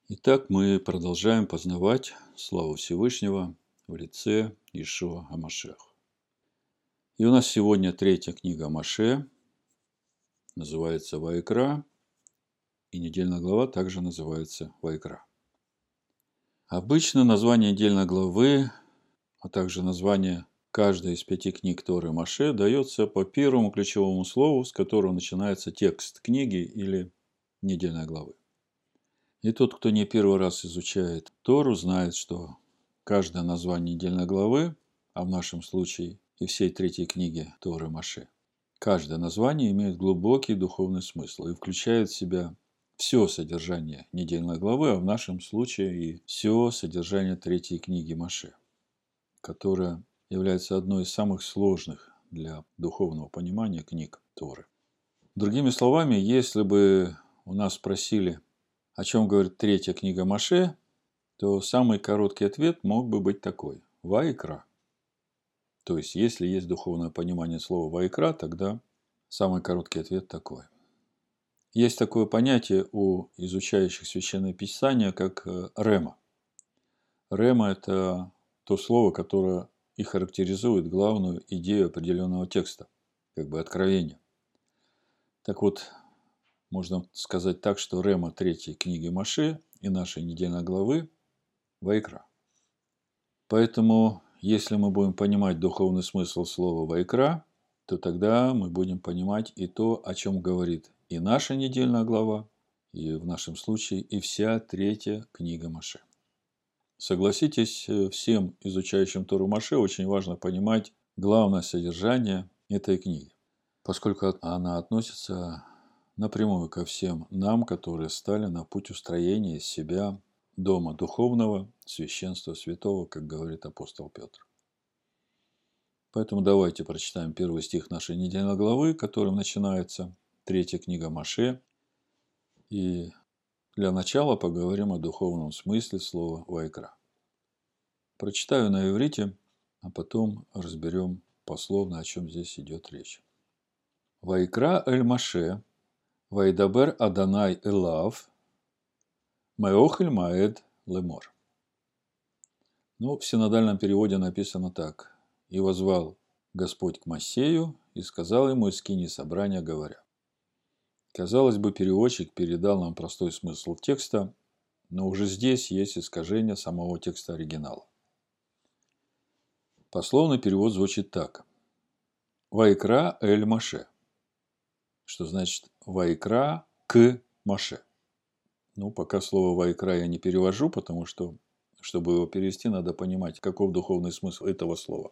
Итак, мы продолжаем познавать славу Всевышнего в лице Иешуа ха-Машиах. И у нас сегодня третья книга Моше, называется Ваикра, и недельная глава также называется Ваикра. Обычно название недельной главы, а также название каждой из 5 книг Торы Моше дается по первому ключевому слову, с которого начинается текст книги или недельной главы. И тот, кто не первый раз изучает Тору, знает, что каждое название недельной главы, а в нашем случае и всей третьей книги Торы Моше, каждое название имеет глубокий духовный смысл и включает в себя все содержание недельной главы, а в нашем случае и все содержание третьей книги Моше, которая является одной из самых сложных для духовного понимания книг Торы. Другими словами, если бы у нас спросили, о чем говорит третья книга Моше, то самый короткий ответ мог бы быть такой – Ваикра. То есть, если есть духовное понимание слова Ваикра, тогда самый короткий ответ такой. Есть такое понятие у изучающих Священное Писание, как рема. Рема – это то слово, которое и характеризует главную идею определенного текста, как бы откровение. Так вот, можно сказать так, что рема третьей книги Моше и нашей недельной главы – Ваикра. Поэтому, если мы будем понимать духовный смысл слова «Ваикра», то тогда мы будем понимать и то, о чем говорит и наша недельная глава, и в нашем случае и вся третья книга Моше. Согласитесь, всем изучающим Тору Моше очень важно понимать главное содержание этой книги, поскольку она относится напрямую ко всем нам, которые стали на путь устроения из себя дома духовного, священства святого, как говорит апостол Петр. Поэтому давайте прочитаем первый стих нашей недельной главы, которым начинается третья книга Моше. И для начала поговорим о духовном смысле слова «Ваикра». Прочитаю на иврите, а потом разберем пословно, о чем здесь идет речь. «Ваикра эль Моше, вайдабер Адонай элав, меохель маэд лемор». В синодальном переводе написано так. «И возвал Господь к Моисею и сказал ему из скинии собрания, говоря». Казалось бы, переводчик передал нам простой смысл текста, но уже здесь есть искажение самого текста оригинала. Пословный перевод звучит так. «Ваикра эль Моше», что значит «Ваикра к Моше». Пока слово «Ваикра» я не перевожу, потому что, чтобы его перевести, надо понимать, каков духовный смысл этого слова.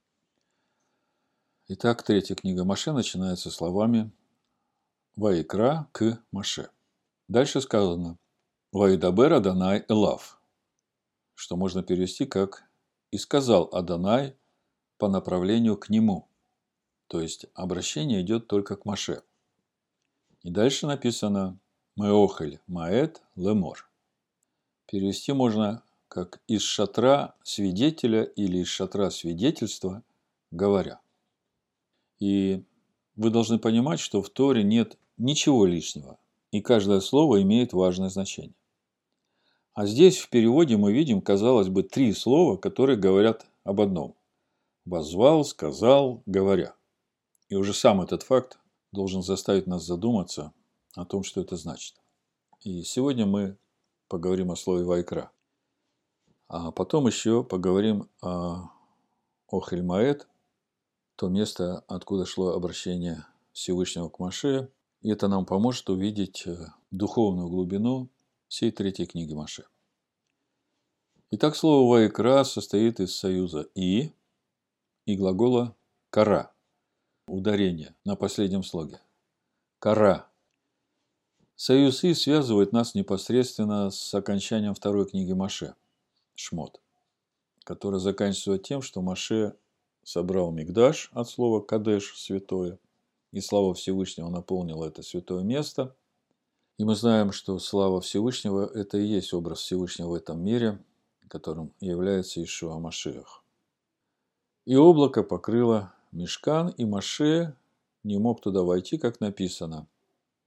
Итак, третья книга Моше начинается словами «Ваикра к Моше». Дальше сказано «Ваидабер Адонай элав», что можно перевести как «И сказал Адонай по направлению к нему». То есть, обращение идет только к Моше. И дальше написано «Меохель маэт лемор». Перевести можно как «из шатра свидетеля» или «из шатра свидетельства, говоря». И вы должны понимать, что в Торе нет ничего лишнего, и каждое слово имеет важное значение. А здесь в переводе мы видим, казалось бы, 3 слова, которые говорят об одном. «Воззвал», «сказал», «говоря». И уже сам этот факт должен заставить нас задуматься о том, что это значит. И сегодня мы поговорим о слове «Ваикра». А потом еще поговорим о Охель Маэд, то место, откуда шло обращение Всевышнего к Моше. И это нам поможет увидеть духовную глубину всей третьей книги Моше. Итак, слово «Ваикра» состоит из союза и глагола «кара». Ударение на последнем слоге. «Кара». Союз «и» связывает нас непосредственно с окончанием второй книги Моше, Шмот, которая заканчивается тем, что Моше собрал Микдаш от слова «кадеш» – святое, и слава Всевышнего наполнила это святое место. И мы знаем, что слава Всевышнего – это и есть образ Всевышнего в этом мире, которым является Иешуа ха-Машиах. И облако покрыло Мишкан, и Моше не мог туда войти, как написано.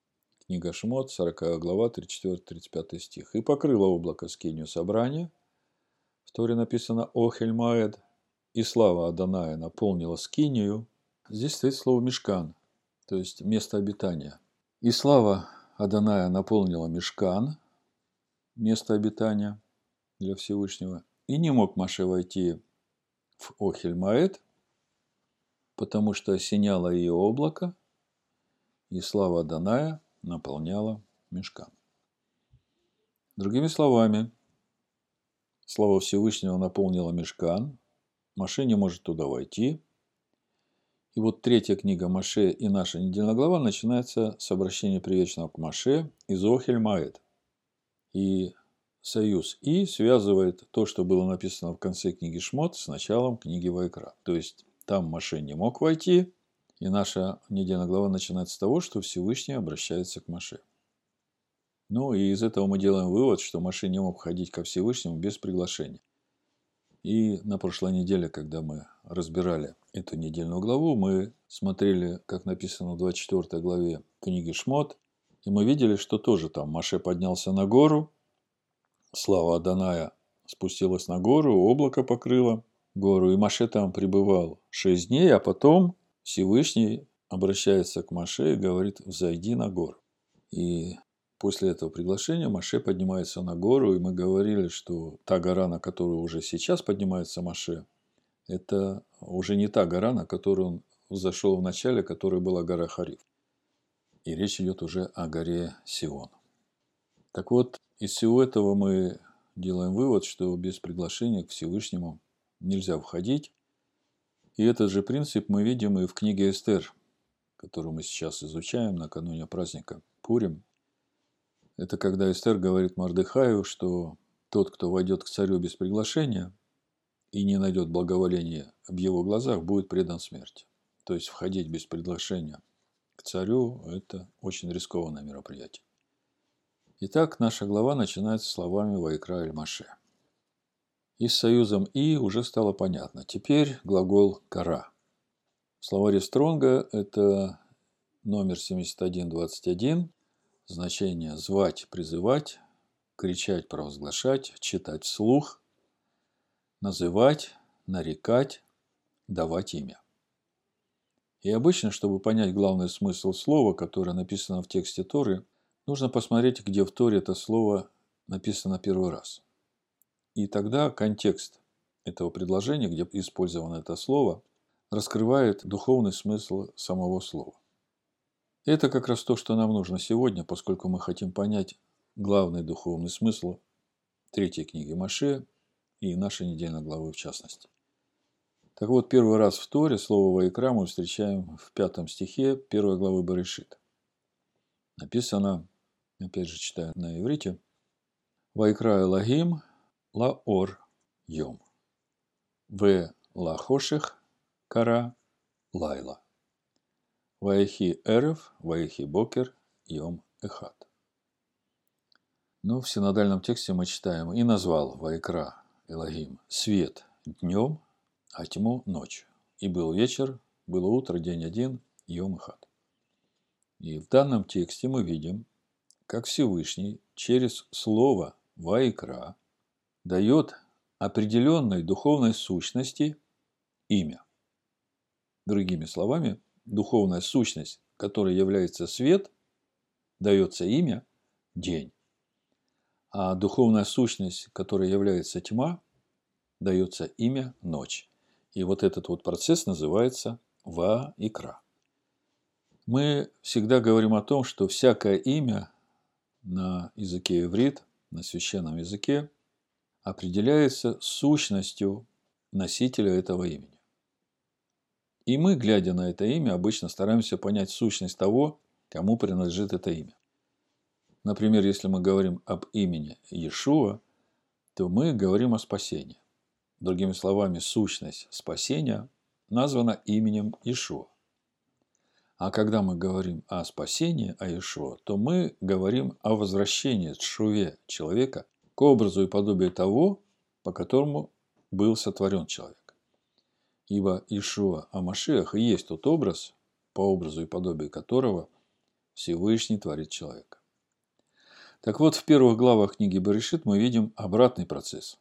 Книга Шмот, 40 глава, 34-35 стих. «И покрыло облако скинию собрания». В Торе написано «Охель Маэд». «И слава Адоная наполнила скинию». Здесь стоит слово «мишкан», то есть место обитания. «И слава Адоная наполнила мишкан», место обитания для Всевышнего. И не мог Моше войти в Охель Маэд, потому что осеняло ее облако, и слава Адоная наполняла мишкан. Другими словами, слава Всевышнего наполнила мишкан, Моше не может туда войти. И вот третья книга Моше и наша недельная глава начинается с обращения привечного к Моше из Охель Маэд. И союз «и» связывает то, что было написано в конце книги Шмот, с началом книги Вайкра. То есть там Моше не мог войти, и наша недельная глава начинается с того, что Всевышний обращается к Моше. Ну и из этого мы делаем вывод, что Моше не мог ходить ко Всевышнему без приглашения. И на прошлой неделе, когда мы разбирали эту недельную главу, мы смотрели, как написано в 24 главе книги Шмот, и мы видели, что тоже там Моше поднялся на гору, слава Адоная спустилась на гору, облако покрыло гору, и Моше там пребывал 6 дней, а потом Всевышний обращается к Моше и говорит: «Взойди на гору». И после этого приглашения Моше поднимается на гору, и мы говорили, что та гора, на которую уже сейчас поднимается Моше, это уже не та гора, на которую он взошел в начале, которая была гора Хариф. И речь идет уже о горе Сион. Так вот, из всего этого мы делаем вывод, что без приглашения к Всевышнему нельзя входить. И этот же принцип мы видим и в книге Эстер, которую мы сейчас изучаем накануне праздника Пурим. Это когда Эстер говорит Мордехаю, что тот, кто войдет к царю без приглашения и не найдет благоволения в его глазах, будет предан смерти. То есть входить без приглашения к царю – это очень рискованное мероприятие. Итак, наша глава начинается словами Вайкра эль-Моше. И с союзом «и» уже стало понятно. Теперь глагол «кара». В словаре Стронга это номер 7121, значение «звать», «призывать», «кричать», «провозглашать», «читать вслух», «называть», «нарекать», «давать имя». И обычно, чтобы понять главный смысл слова, которое написано в тексте Торы, нужно посмотреть, где в Торе это слово написано первый раз. И тогда контекст этого предложения, где использовано это слово, раскрывает духовный смысл самого слова. Это как раз то, что нам нужно сегодня, поскольку мы хотим понять главный духовный смысл третьей книги Моше и нашей недельной главы в частности. Так вот, первый раз в Торе слово «Вайкра» мы встречаем в 5 стихе 1 главы Берешит. Написано, опять же читаю на иврите: «Вайкра Элохим лаор йом, ве лахошех кара лайла, ваехи эрев, ваехи бокер йом эхад». Но в синодальном тексте мы читаем: «И назвал Вайкра Элохим свет днем, а тьму ночью. И был вечер, было утро, день один, йом эхад». И в данном тексте мы видим, как Всевышний через слово «Вайкра» дает определенной духовной сущности имя. Другими словами, духовная сущность, которая является свет, дается имя день. А духовная сущность, которая является тьма, дается имя ночь. И вот этот вот процесс называется Ваикра. Мы всегда говорим о том, что всякое имя на языке иврит, на священном языке, определяется сущностью носителя этого имени. И мы, глядя на это имя, обычно стараемся понять сущность того, кому принадлежит это имя. Например, если мы говорим об имени Иешуа, то мы говорим о спасении. Другими словами, сущность спасения названа именем Иешуа. А когда мы говорим о спасении, о Иешуа, то мы говорим о возвращении тшуве человека к образу и подобию того, по которому был сотворен человек. Ибо Иешуа ха-Машиах и есть тот образ, по образу и подобию которого Всевышний творит человека. Так вот, в первых главах книги Берешит мы видим обратный процесс,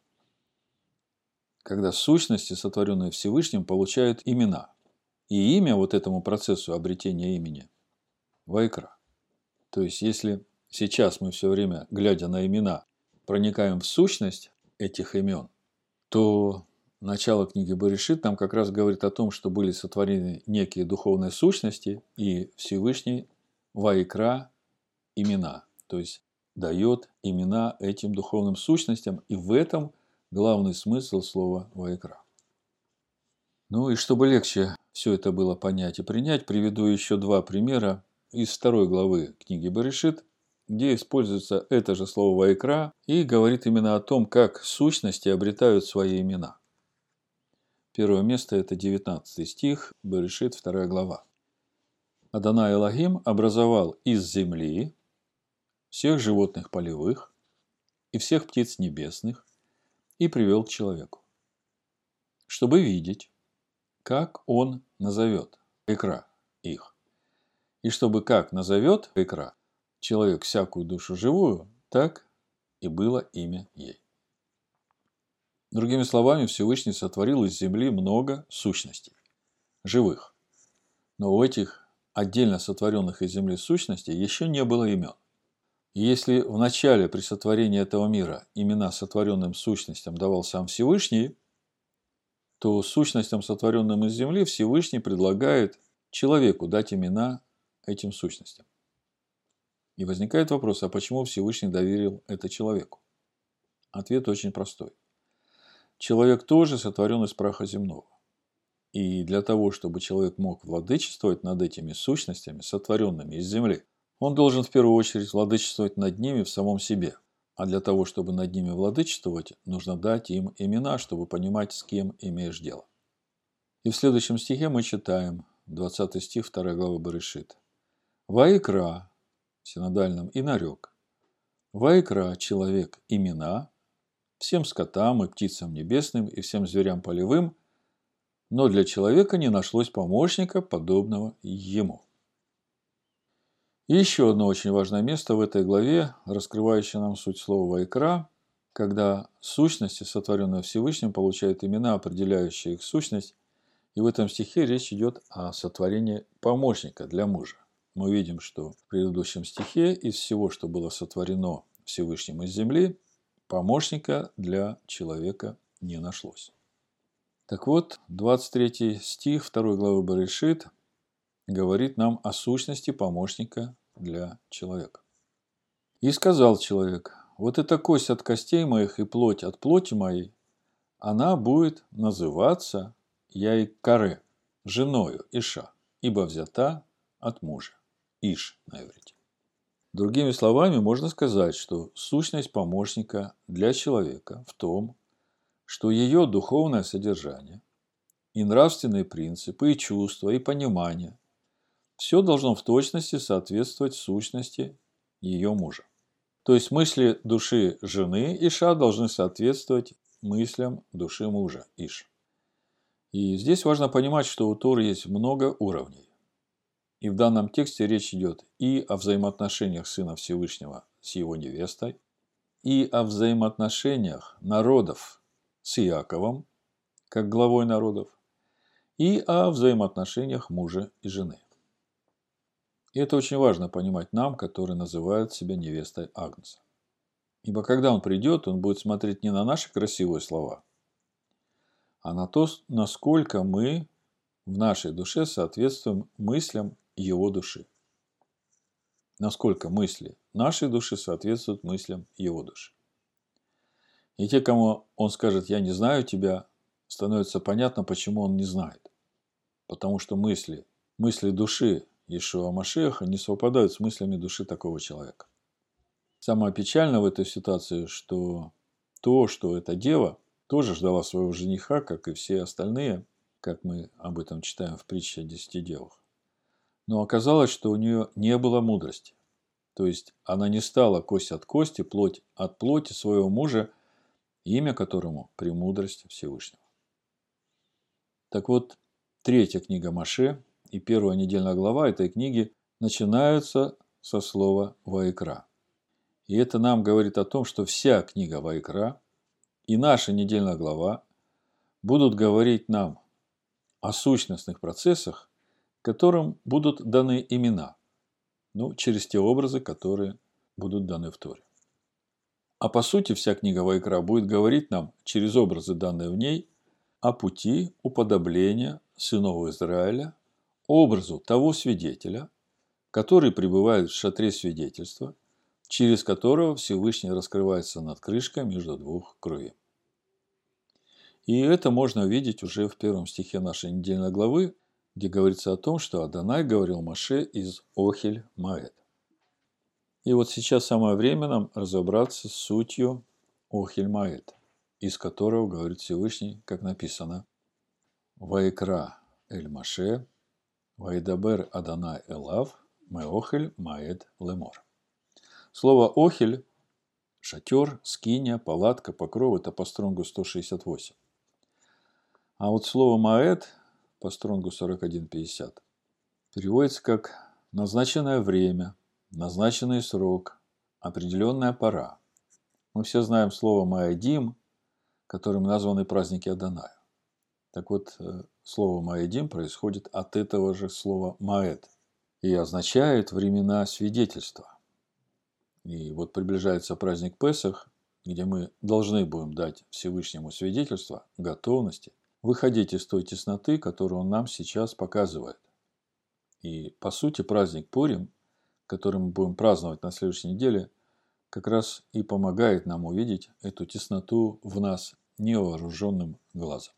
когда сущности, сотворенные Всевышним, получают имена. И имя вот этому процессу обретения имени – Вайкра. То есть, если сейчас мы все время, глядя на имена, проникаем в сущность этих имен, то начало книги Берешит нам как раз говорит о том, что были сотворены некие духовные сущности, и Всевышний Вайкра имена. То есть, дает имена этим духовным сущностям, и в этом главный смысл слова Вайкра. Ну и чтобы легче все это было понять и принять, приведу еще два примера из второй главы книги Берешит, где используется это же слово «вайкра» и говорит именно о том, как сущности обретают свои имена. Первое место – это 19 стих, Берешит, 2 глава. Адонай Элохим образовал из земли всех животных полевых и всех птиц небесных и привел к человеку, чтобы видеть, как он назовет икра их. И чтобы как назовет икра человек всякую душу живую, так и было имя ей. Другими словами, Всевышний сотворил из земли много сущностей, живых. Но у этих отдельно сотворенных из земли сущностей еще не было имен. И если в начале при сотворении этого мира имена сотворенным сущностям давал сам Всевышний, то сущностям, сотворенным из земли, Всевышний предлагает человеку дать имена этим сущностям. И возникает вопрос, а почему Всевышний доверил это человеку? Ответ очень простой. Человек тоже сотворен из праха земного. И для того, чтобы человек мог владычествовать над этими сущностями, сотворенными из земли, он должен в первую очередь владычествовать над ними в самом себе. А для того, чтобы над ними владычествовать, нужно дать им имена, чтобы понимать, с кем имеешь дело. И в следующем стихе мы читаем, 20 стих 2 главы Берешит. Вайкра, в синодальном, и нарек. Вайкра, человек, имена, всем скотам и птицам небесным и всем зверям полевым, но для человека не нашлось помощника, подобного ему. И еще одно очень важное место в этой главе, раскрывающее нам суть слова «вайкра», когда сущности, сотворенные Всевышним, получают имена, определяющие их сущность, и в этом стихе речь идет о сотворении помощника для мужа. Мы видим, что в предыдущем стихе из всего, что было сотворено Всевышним из земли, помощника для человека не нашлось. Так вот, 23 стих 2 главы Берешит говорит нам о сущности помощника для человека. «И сказал человек, вот эта кость от костей моих и плоть от плоти моей, она будет называться Яйкаре, женою Иша, ибо взята от мужа». Иш на иврите. Другими словами, можно сказать, что сущность помощника для человека в том, что ее духовное содержание и нравственные принципы, и чувства, и понимание все должно в точности соответствовать сущности ее мужа. То есть мысли души жены Иша должны соответствовать мыслям души мужа Иш. И здесь важно понимать, что у Торы есть много уровней. И в данном тексте речь идет и о взаимоотношениях Сына Всевышнего с его невестой, и о взаимоотношениях народов с Иаковом, как главой народов, и о взаимоотношениях мужа и жены. И это очень важно понимать нам, которые называют себя невестой Агнца. Ибо когда он придет, он будет смотреть не на наши красивые слова, а на то, насколько мы в нашей душе соответствуем мыслям его души. Насколько мысли нашей души соответствуют мыслям его души. И те, кому он скажет «я не знаю тебя», становится понятно, почему он не знает. Потому что мысли души Иешуа Машиаха не совпадают с мыслями души такого человека. Самое печальное в этой ситуации, что то, что эта дева тоже ждала своего жениха, как и все остальные, как мы об этом читаем в притче о 10 девах. Но оказалось, что у нее не было мудрости. То есть она не стала кость от кости, плоть от плоти своего мужа, имя которому «Премудрость Всевышнего». Так вот, третья книга Моше и первая недельная глава этой книги начинаются со слова «Ваикра». И это нам говорит о том, что вся книга Ваикра и наша недельная глава будут говорить нам о сущностных процессах, которым будут даны имена, через те образы, которые будут даны в Торе. А по сути, вся книга Ваикра будет говорить нам через образы, данные в ней, о пути уподобления сынов Израиля образу того свидетеля, который пребывает в шатре свидетельства, через которого Всевышний раскрывается над крышкой между двух кровей. И это можно увидеть уже в первом стихе нашей недельной главы, где говорится о том, что Адонай говорил Моше из Охель-Моэд. И вот сейчас самое время нам разобраться с сутью Охель-Моэд, из которого говорит Всевышний, как написано: «Ваикра эль Моше, ваидабер Адонай элав, меохель-Моэд лемор». Слово «охель» – шатер, скиния, палатка, покров – это по стронгу 168. А вот слово «маэд» по стронгу 4150 переводится как «назначенное время», «назначенный срок», «определенная пора». Мы все знаем слово «маэдим», которым названы праздники Адоная. Так вот, слово «маэдим» происходит от этого же слова «маэд» и означает времена свидетельства. И вот приближается праздник Песах, где мы должны будем дать Всевышнему свидетельство готовности выходить из той тесноты, которую он нам сейчас показывает. И по сути праздник Пурим, который мы будем праздновать на следующей неделе, как раз и помогает нам увидеть эту тесноту в нас невооруженным глазом.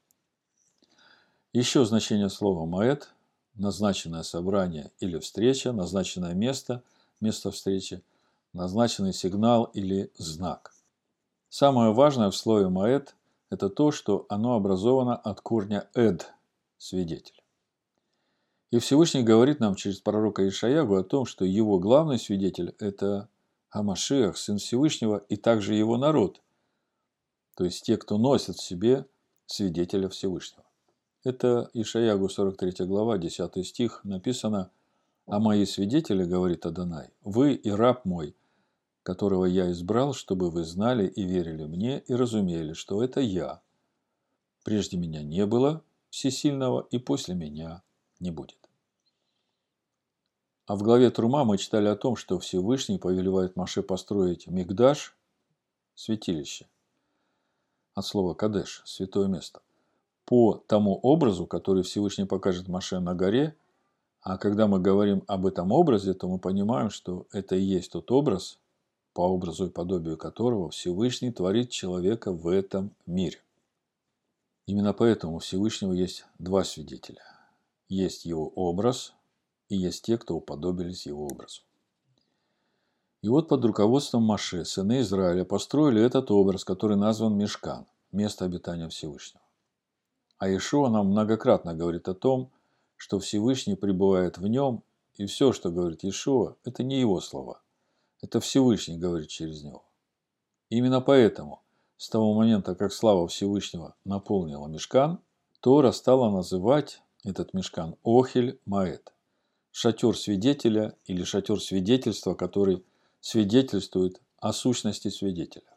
Еще значение слова «маэд» – назначенное собрание или встреча, назначенное место, место встречи, назначенный сигнал или знак. Самое важное в слове «маэд» – это то, что оно образовано от корня «эд» – свидетель. И Всевышний говорит нам через пророка Ишаягу о том, что его главный свидетель – это Амашиах, Сын Всевышнего, и также его народ, то есть те, кто носят в себе свидетеля Всевышнего. Это Ишаягу 43 глава, 10 стих, написано: «А мои свидетели, говорит Адонай, вы и раб мой, которого я избрал, чтобы вы знали и верили мне, и разумели, что это я. Прежде меня не было всесильного, и после меня не будет». А в главе Трума мы читали о том, что Всевышний повелевает Моше построить микдаш, святилище, от слова кадеш, святое место, по тому образу, который Всевышний покажет Моше на горе. А когда мы говорим об этом образе, то мы понимаем, что это и есть тот образ, по образу и подобию которого Всевышний творит человека в этом мире. Именно поэтому у Всевышнего есть два свидетеля. Есть его образ, и есть те, кто уподобились его образу. И вот под руководством Моше сыны Израиля построили этот образ, который назван Мишкан, место обитания Всевышнего. А Иешуа нам многократно говорит о том, что Всевышний пребывает в нем, и все, что говорит Иешуа, это не его слова. Это Всевышний говорит через него. Именно поэтому, с того момента, как слава Всевышнего наполнила Мишкан, Тора стала называть этот Мишкан Охель-Моэд, шатер свидетеля или шатер свидетельства, который свидетельствует о сущности свидетеля.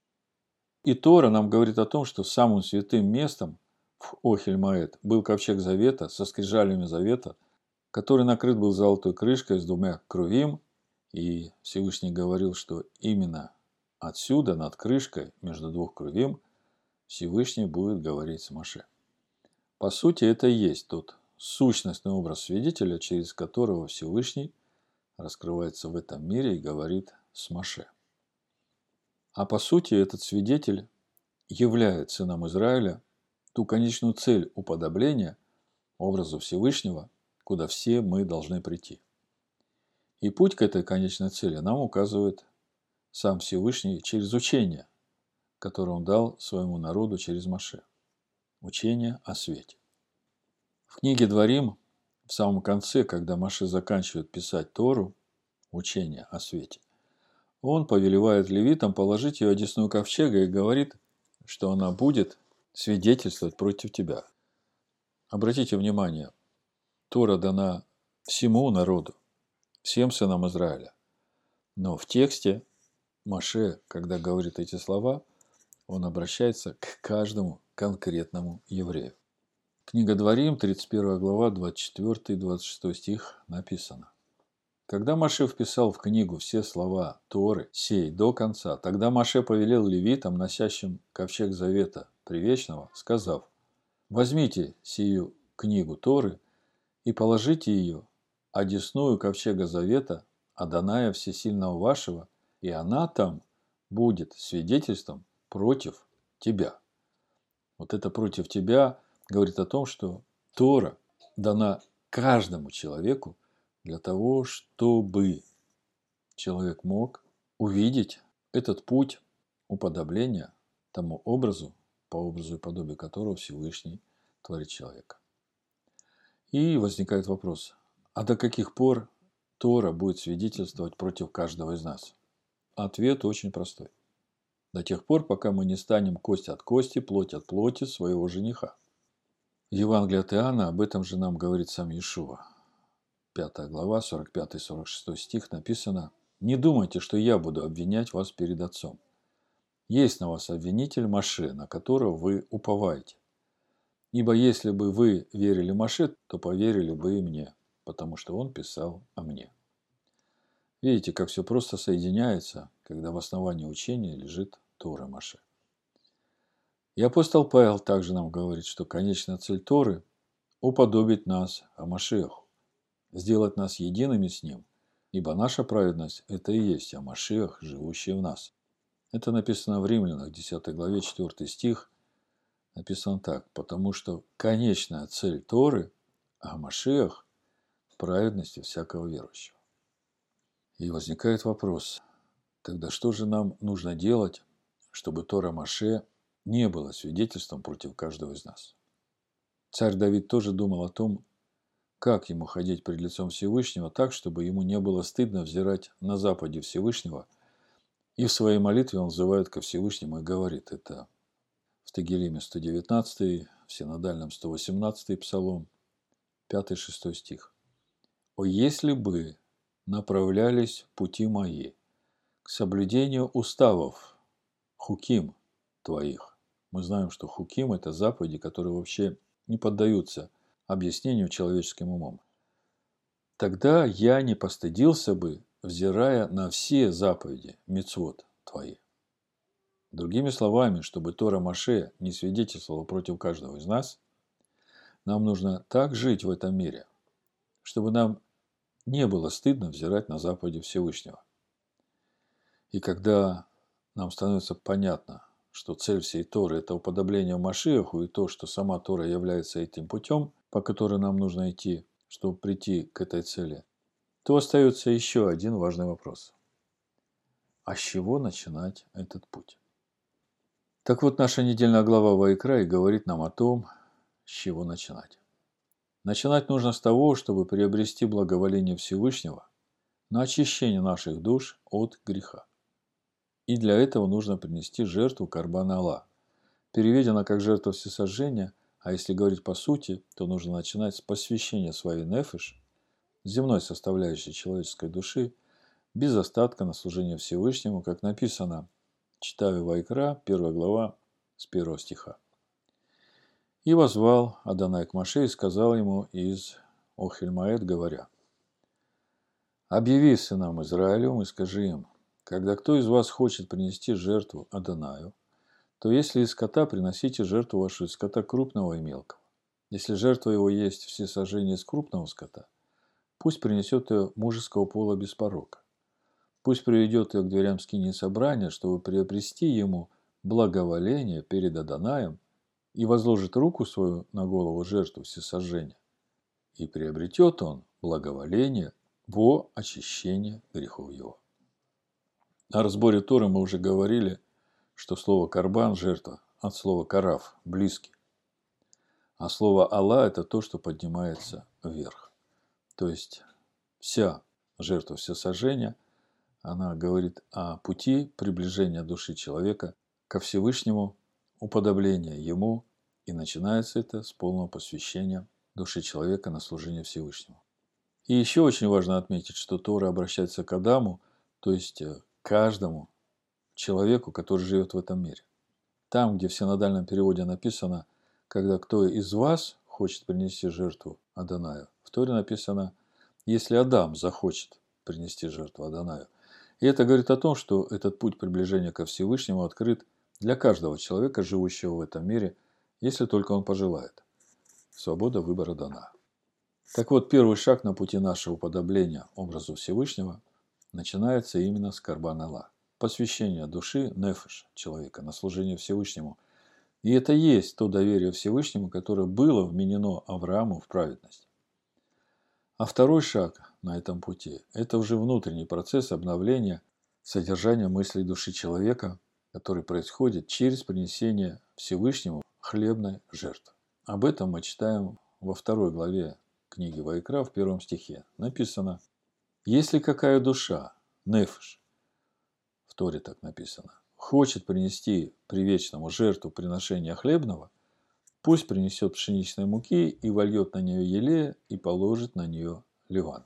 И Тора нам говорит о том, что самым святым местом в Охель-Моэд был ковчег завета со скрижалями завета, который накрыт был золотой крышкой с двумя крувим, и Всевышний говорил, что именно отсюда, над крышкой, между двух крувим, Всевышний будет говорить с Моше. По сути, это и есть тот сущностный образ свидетеля, через которого Всевышний раскрывается в этом мире и говорит с Моше. А по сути, этот свидетель являет сынам Израиля ту конечную цель уподобления образу Всевышнего, куда все мы должны прийти. И путь к этой конечной цели нам указывает сам Всевышний через учение, которое он дал своему народу через Моше. Учение о свете. В книге Дворим, в самом конце, когда Моше заканчивает писать Тору, учение о свете, он повелевает левитам положить ее одесную ковчега и говорит, что она будет свидетельствовать против тебя. Обратите внимание, Тора дана всему народу, всем сынам Израиля. Но в тексте Моше, когда говорит эти слова, он обращается к каждому конкретному еврею. Книга Дворим, 31 глава, 24-26 стих написано. Когда Моше вписал в книгу все слова Торы сей до конца, тогда Моше повелел левитам, носящим ковчег завета Привечного, сказав: «Возьмите сию книгу Торы и положите ее одесную ковчега завета Адоная Всесильного вашего, и она там будет свидетельством против тебя». Вот это «против тебя» говорит о том, что Тора дана каждому человеку для того, чтобы человек мог увидеть этот путь уподобления тому образу, по образу и подобию которого Всевышний творит человека. И возникает вопрос, а до каких пор Тора будет свидетельствовать против каждого из нас? Ответ очень простой. До тех пор, пока мы не станем кость от кости, плоть от плоти своего жениха. В Евангелии от Иоанна об этом же нам говорит сам Иешуа. 5 глава, 45-46 стих написано: «Не думайте, что я буду обвинять вас перед Отцом. Есть на вас обвинитель Моше, на которого вы уповаете. Ибо если бы вы верили Моше, то поверили бы и мне, потому что он писал о мне». Видите, как все просто соединяется, когда в основании учения лежит Тора Моше. И апостол Павел также нам говорит, что конечная цель Торы – уподобить нас о Машиаху, сделать нас едиными с Ним, ибо наша праведность – это и есть о Машиах, живущий в нас. Это написано в Римлянах, 10 главе, 4 стих. Написано так: «Потому что конечная цель Торы о Машиах – праведности всякого верующего». И возникает вопрос, тогда что же нам нужно делать, чтобы Тора Моше не было свидетельством против каждого из нас? Царь Давид тоже думал о том, как ему ходить пред лицом Всевышнего так, чтобы ему не было стыдно взирать на заповеди Всевышнего. И в своей молитве он взывает ко Всевышнему и говорит это в Тегелиме 119, в Синодальном 118 псалом, 5-6 стих. «О, если бы направлялись пути мои к соблюдению уставов, хуким твоих». Мы знаем, что хуким – это заповеди, которые вообще не поддаются объяснению человеческим умом. «Тогда я не постыдился бы, взирая на все заповеди, мицвот твои». Другими словами, чтобы Тора Моше не свидетельствовала против каждого из нас, нам нужно так жить в этом мире, чтобы нам не было стыдно взирать на заповеди Всевышнего. И когда нам становится понятно, что цель всей Торы – это уподобление Машиаху, и то, что сама Тора является этим путем, по которому нам нужно идти, чтобы прийти к этой цели, то остается еще один важный вопрос. А с чего начинать этот путь? Так вот, наша недельная глава Ваикра и говорит нам о том, с чего начинать. Начинать нужно с того, чтобы приобрести благоволение Всевышнего на очищение наших душ от греха. И для этого нужно принести жертву Карбан Ала, переведена как жертва всесожжения, а если говорить по сути, то нужно начинать с посвящения своей нефеш, земной составляющей человеческой души, без остатка на служение Всевышнему, как написано, читаю Вайкра, 1 глава, с 1 стиха. «И возвал Адонай к Моше и сказал ему из Охель-Моэд, говоря: объяви сынам Израилевым и скажи им, когда кто из вас хочет принести жертву Адонаю, то если из скота, приносите жертву вашу из скота крупного и мелкого. Если жертва его есть всесожжение из крупного скота, пусть принесет ее мужеского пола без порока. Пусть приведет ее к дверям скинии собрания, чтобы приобрести ему благоволение перед Адонаем, и возложит руку свою на голову жертву всесожжения, и приобретет он благоволение во очищение грехов его». О разборе Торы мы уже говорили, что слово «карбан» – жертва, от слова «караф» – близкий. А слово «Алла» – это то, что поднимается вверх. То есть вся жертва всесожжения, она говорит о пути приближения души человека ко Всевышнему, уподобления Ему, и начинается это с полного посвящения души человека на служение Всевышнему. И еще очень важно отметить, что Тора обращается к Адаму то есть каждому человеку, который живет в этом мире. Там, где в синодальном переводе написано, когда кто из вас хочет принести жертву Адонаю, в Торе написано, если Адам захочет принести жертву Адонаю. И это говорит о том, что этот путь приближения ко Всевышнему открыт для каждого человека, живущего в этом мире, если только он пожелает. Свобода выбора дана. Так вот, первый шаг на пути нашего уподобления образу Всевышнего начинается именно с Карбан Алла, посвящения души, нефеш, человека, на служение Всевышнему. И это есть то доверие Всевышнему, которое было вменено Аврааму в праведность. А второй шаг на этом пути – это уже внутренний процесс обновления содержания мыслей души человека, который происходит через принесение Всевышнему хлебной жертвы. Об этом мы читаем во 2 главе книги Ваикра в 1 стихе. Написано: «Если какая душа, нефеш, в Торе так написано, хочет принести привечному жертву приношения хлебного, пусть принесет пшеничной муки и вольет на нее елея и положит на нее ливана».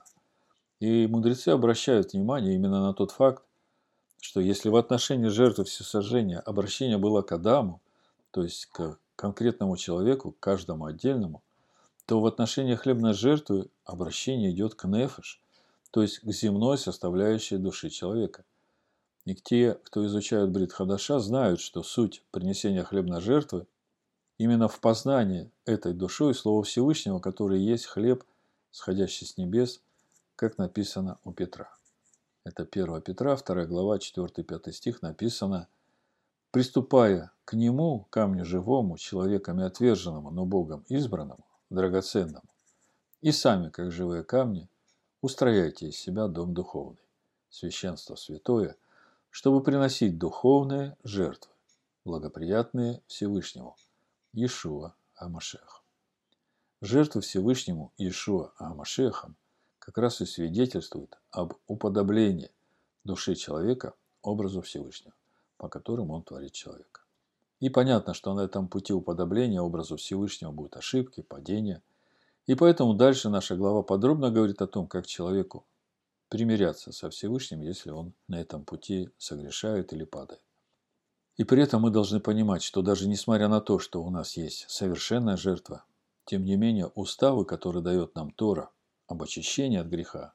И мудрецы обращают внимание именно на тот факт, что если в отношении жертвы всесожжения обращение было к Адаму, то есть к конкретному человеку, к каждому отдельному, то в отношении хлебной жертвы обращение идет к нефеш, то есть к земной составляющей души человека. И те, кто изучают Брит Хадаша, знают, что суть принесения хлебной жертвы именно в познании этой душой Слова Всевышнего, который есть хлеб, сходящий с небес, как написано у Петра. Это 1 Петра, 2 глава, 4-5 стих написано: «Приступая к нему, камню живому, человеками отверженному, но Богом избранному, драгоценному, и сами, как живые камни, устрояйте из себя дом духовный, священство святое, чтобы приносить духовные жертвы, благоприятные Всевышнему, Иешуа Амашех». Жертвы Всевышнему Иешуа Амашехом как раз и свидетельствуют об уподоблении души человека образу Всевышнего, по которому он творит человека. И понятно, что на этом пути уподобления образу Всевышнего будут ошибки, падения. И поэтому дальше наша глава подробно говорит о том, как человеку примиряться со Всевышним, если он на этом пути согрешает или падает. И при этом мы должны понимать, что даже несмотря на то, что у нас есть совершенная жертва, тем не менее уставы, которые дает нам Тора об очищении от греха,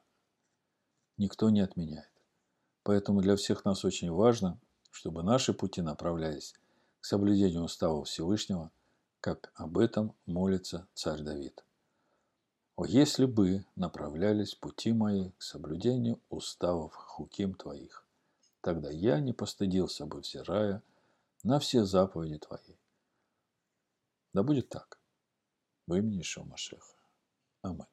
никто не отменяет. Поэтому для всех нас очень важно, чтобы наши пути направлялись к соблюдению устава Всевышнего, как об этом молится царь Давид. «О, если бы направлялись пути мои к соблюдению уставов хуким твоих, тогда я не постыдился бы, взирая на все заповеди твои». Да будет так. Во имя Иешуа Машеха. Аминь.